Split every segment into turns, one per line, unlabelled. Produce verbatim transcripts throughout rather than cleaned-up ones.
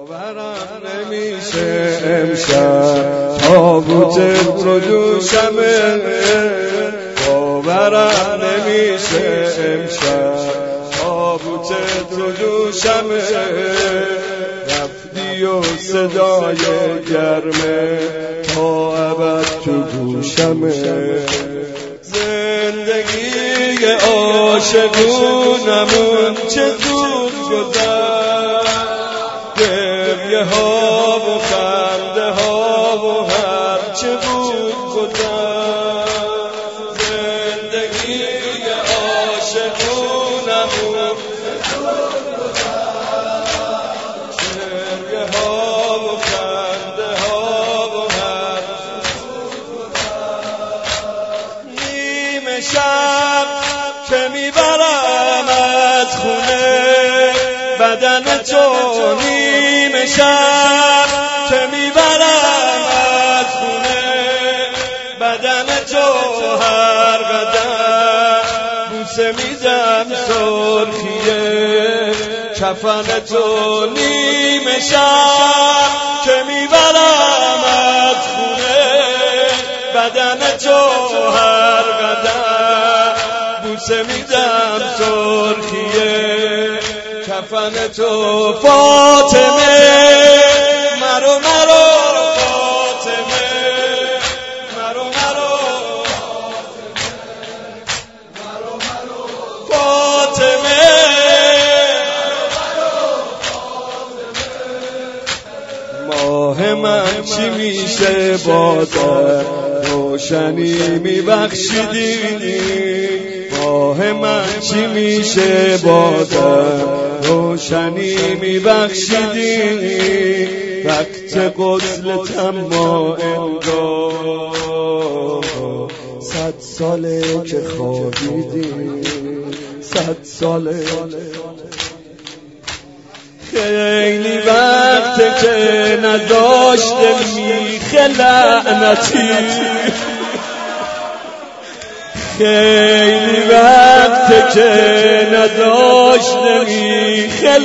باورم نمیشه امشب تابوتت رو دوشمه، باورم نمیشه امشب تابوتت رو دوشمه، رفتی و صدای گرمه تا ابد تو گوشمه، زندگی عاشقونمون چه زود گذشت، گریه ها و خنده ها و هر چه بود گذشت، زندگی عاشقونمون گریه ها و خنده ها و هر نیمه شب که میبرم از خونه بدن تو، نیمه شب که میبرم از خونه بدن تو، هر قدم بوسه میدم سرخیه کفن تو، نیمه شب که میبرم از خونه بدن تو، هر قدم بوسه میدم سرخیه کفن تو، فاطمه مرو مرو فاطمه مرو مرو مرو مرو فاطمه ماه من چی میشه بازم روشنی میبخشیدی، ماه من چی میشه بازم روشنی میبخشیدی، وقت غسلتم ما انگار صد ساله که خوابیدی، صد ساله خیلی وقته که نداشته میخه لعنتی، خیلی وقته که نداشته میخه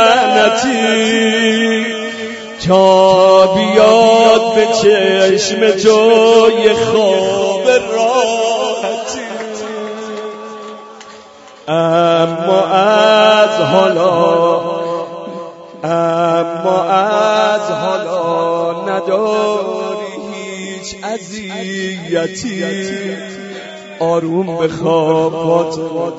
لعنتی، تا بیاد به چشم تو یه خواب راحتی، اما از حالا اما از حالا نداری هیچ اذیتی، آروم بخواب فاطمه،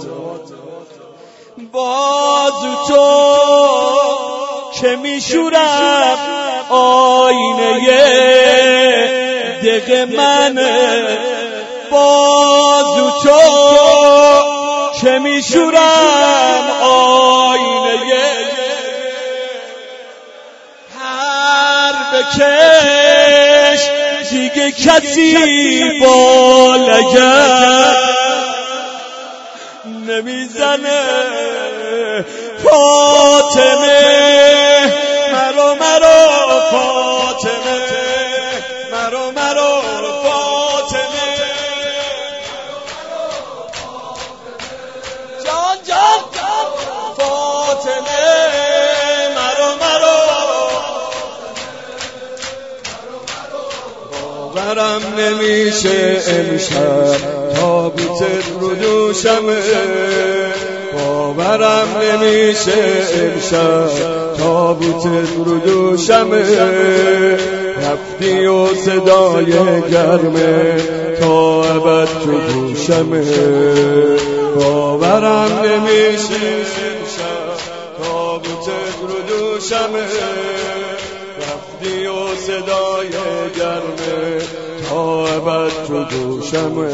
بازو تو که میشورم آینه دق منه، بازو تو که میشورم آینه هر بکش دیگه کسی با لگد نمیزنه، فاطمه مرو مرو فاطمه مرو مرو فاطمه جان جان فاطمه مرو مرو باورم نمیشه امشب تابوتت رو دوشمه، باورم نمیشه امشب تابوتت رو دوشمه، رفتی و صدای گرمه تا ابد تو گوشمه، باورم نمیشه امشب تابوتت رو دوشمه، رفتی و صدای گرمه تا ابد تو دوشمه،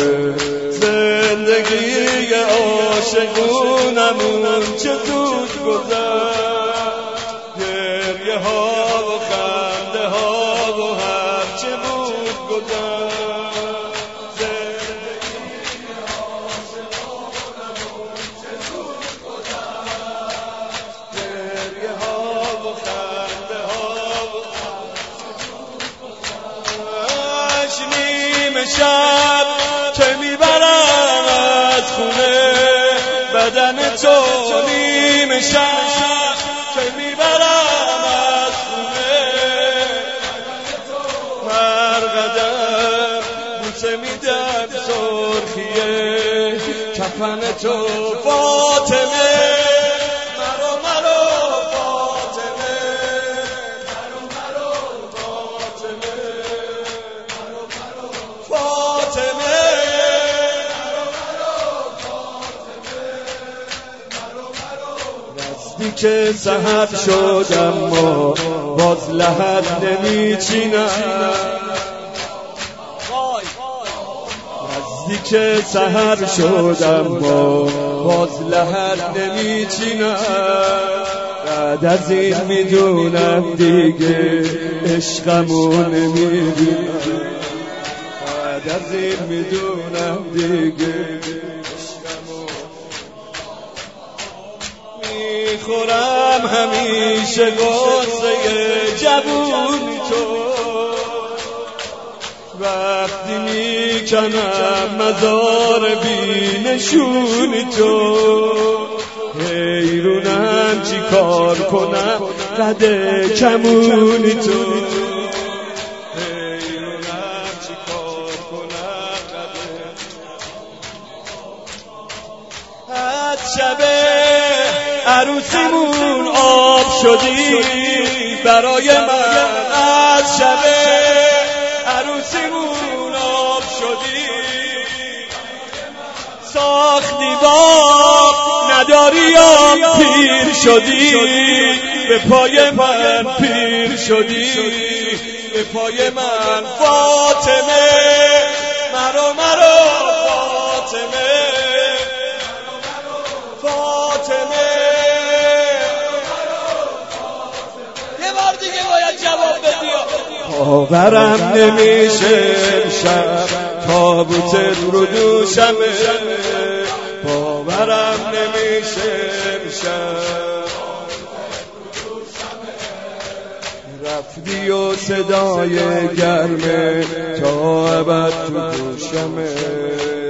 زندگی عاشقونمون چه زود گذشت، گریه ها و خنده ها و هر چه بود گذشت، زندگی عاشقونمون چه زود گذشت، گریه ها و خنده ها و هر چه بود گذشت، نیمه شب که میبرم از خونه بدن تو، نیمه شب که میبرم کفن تو فاطمه مرو مرو فاطمه مرو مرو فاطمه مرو مرو فاطمه که سحر شد اما باز لحد نمیچینم نزدیک سحر شد اما باز لحد نمیچینم بعد از این میدونم دیگه عشقمو نمیبینم بعد از این میدونم دیگه میخورم همیشه قصه جوونی تو وقتی میکنم مزار بینشونی تو حیرونم چی کار کنم قد کمونی تو حیرونم چی کار کنم قد از شبه عروسیمون آب شدی برای من از شب عروسیمون آب شدی ساختی باغ نداری یا پیر شدی به پای من پیر شدی به پای من فاطمه مرو مرو فاطمه فاطمه باورم نمیشه امشب تابوت رو دوشمه باورم نمیشه امشب رفتی و صدای گرمه تا ابد تو دوشمه